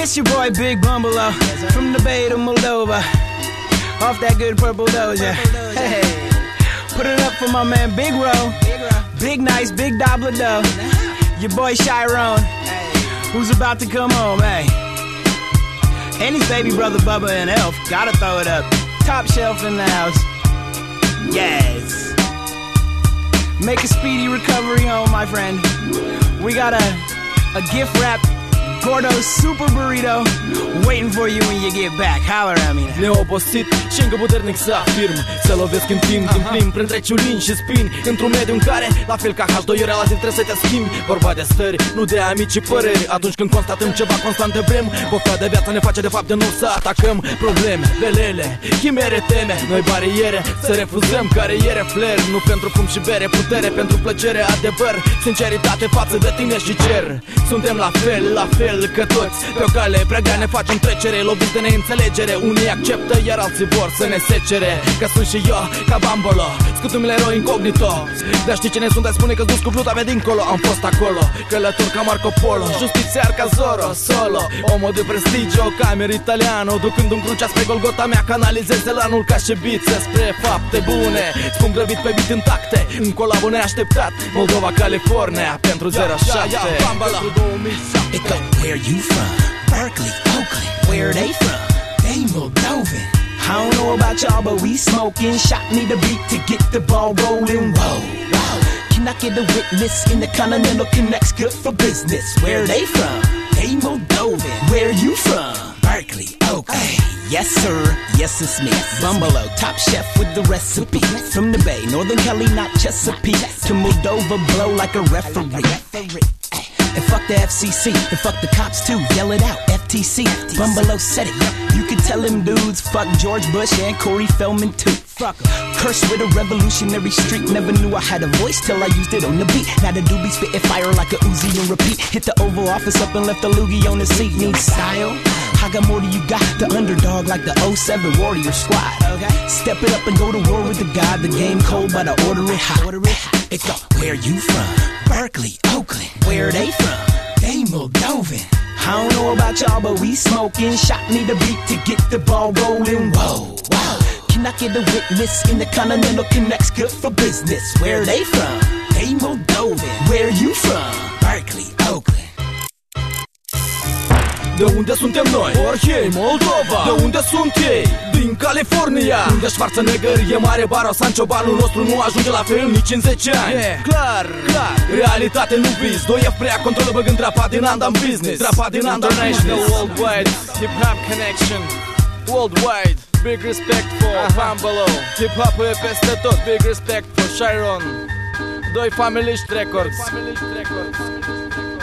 This your boy Big Bumble from the Bay to Moldova. Off that good purple doja. Hey, put it up for my man Big Ro. Big Nice, Big Dobler Doe. Your boy Chiron, who's about to come home, hey. And his baby brother Bubba and Elf. Gotta throw it up. Top shelf in the house. Yes. Make a speedy recovery home, my friend. We got a gift wrap Gordo's Super Burrito waiting for you when you get back. Holler at me now. Neobosit și încă puternic să afirm, să lovesc în timp din plin printre ciulini și spini, într-un mediu în care, la fel ca H2 relativ trebuie să te schimbi. Vorba de stări, nu de amici păreri. Atunci când constatăm ceva constant de vrem, pofta de viață ne face de fapt de nu să atacăm probleme, velele, chimere, teme, noi bariere, să refuzăm cariere, flair. Nu pentru fum și bere, putere pentru plăcere, adevăr, sinceritate față de tine și cer. Suntem la fel că toți pe o cale prea grea ne facem trecere, loviți de neînțelegere. Unii acceptă, iar alții vor să ne secere. Că sunt și eu ca Bambolo, scutumile eroi incognito. Dar știi cine sunt, dar spune că dus cu pluta pe dincolo. Am fost acolo, călător ca Marco Polo, justițiar ca Zorro, solo, omul de prestigio, camer italiano. Ducând un crucea spre Golgota mea, canalizez elanul ca și biță spre fapte bune. Spun grăbit pe beat intacte, în colabă neașteptat, Moldova, California, pentru 07 Bambolo. It go, where you from? Berkeley, Oakland. Where they from? They Moldovan. I don't know about y'all, but we smoking. Shot me the beat to get the ball rolling. Whoa, whoa. Can I get a witness in the Continental Connects? Good for business. Where they from? They Moldovan. Where you from? Berkeley, Oakland. Yes, sir. Yes, it's me. Bumble, top chef with the recipe. From the Bay, Northern Cali, not Chesapeake. To Moldova, blow like a referee. And fuck the FCC, and fuck the cops too, yell it out, FTC. Bumble said it, you can tell them dudes, fuck George Bush and Corey Feldman too. Fuck cursed with a revolutionary streak, never knew I had a voice till I used it on the beat. Now the doobie spitting fire like a Uzi and repeat. Hit the Oval Office up and left the loogie on the seat. Need style? I got more than you got, the underdog like the 07 Warrior Squad. Okay. Step it up and go to war with the god, the game cold but I order it hot. It go, where you from? Berkeley, Oakland. Where they from? They Moldovan. I don't know about y'all, but we smoking. Shot me the beat to get the ball rolling. Whoa, wow. Can I get a witness in the Continental Connects? Good for business. Where they from? They Moldovan. Where you from? Berkeley, Oakland. De unde suntem noi? Orhei, Moldova. De unde sunt ei? Din California. Unde Schwarzenegger e mare baro, Sancho, banul nostru nu ajunge la fel nici în 10 ani. Clar. Realitate nu vis. 2F prea controlă băgând trapa din Andam Business. Trapa din Andam International Worldwide Hip-Hop Connection. Worldwide. Big respect for Bambolo. Hip-Hop e peste tot. Big respect for Chiron. 2 Family Records.